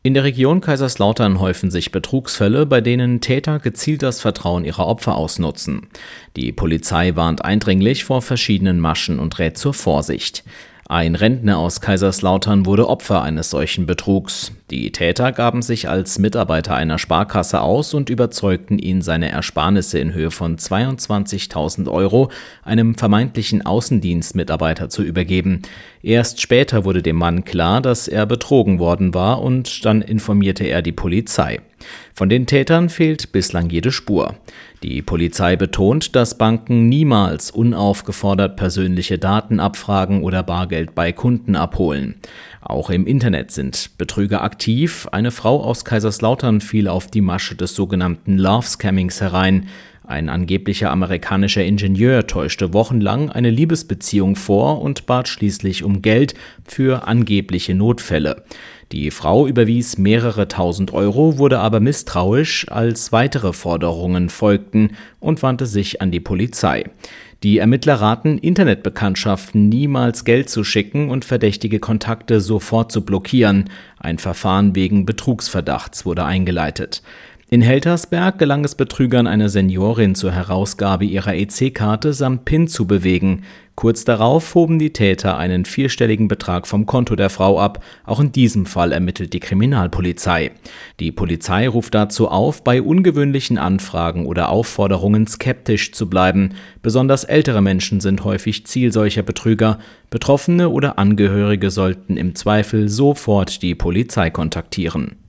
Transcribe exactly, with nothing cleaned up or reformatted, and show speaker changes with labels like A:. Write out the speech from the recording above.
A: In der Region Kaiserslautern häufen sich Betrugsfälle, bei denen Täter gezielt das Vertrauen ihrer Opfer ausnutzen. Die Polizei warnt eindringlich vor verschiedenen Maschen und rät zur Vorsicht. Ein Rentner aus Kaiserslautern wurde Opfer eines solchen Betrugs. Die Täter gaben sich als Mitarbeiter einer Sparkasse aus und überzeugten ihn, seine Ersparnisse in Höhe von zweiundzwanzigtausend Euro einem vermeintlichen Außendienstmitarbeiter zu übergeben. Erst später wurde dem Mann klar, dass er betrogen worden war, und dann informierte er die Polizei. Von den Tätern fehlt bislang jede Spur. Die Polizei betont, dass Banken niemals unaufgefordert persönliche Daten abfragen oder Bargeld bei Kunden abholen. Auch im Internet sind Betrüger aktiv. Eine Frau aus Kaiserslautern fiel auf die Masche des sogenannten Love-Scammings herein. Ein angeblicher amerikanischer Ingenieur täuschte wochenlang eine Liebesbeziehung vor und bat schließlich um Geld für angebliche Notfälle. Die Frau überwies mehrere tausend Euro, wurde aber misstrauisch, als weitere Forderungen folgten, und wandte sich an die Polizei. Die Ermittler raten, Internetbekanntschaften niemals Geld zu schicken und verdächtige Kontakte sofort zu blockieren. Ein Verfahren wegen Betrugsverdachts wurde eingeleitet. In Heltersberg gelang es Betrügern, eine Seniorin zur Herausgabe ihrer E C-Karte samt PIN zu bewegen. Kurz darauf hoben die Täter einen vierstelligen Betrag vom Konto der Frau ab. Auch in diesem Fall ermittelt die Kriminalpolizei. Die Polizei ruft dazu auf, bei ungewöhnlichen Anfragen oder Aufforderungen skeptisch zu bleiben. Besonders ältere Menschen sind häufig Ziel solcher Betrüger. Betroffene oder Angehörige sollten im Zweifel sofort die Polizei kontaktieren.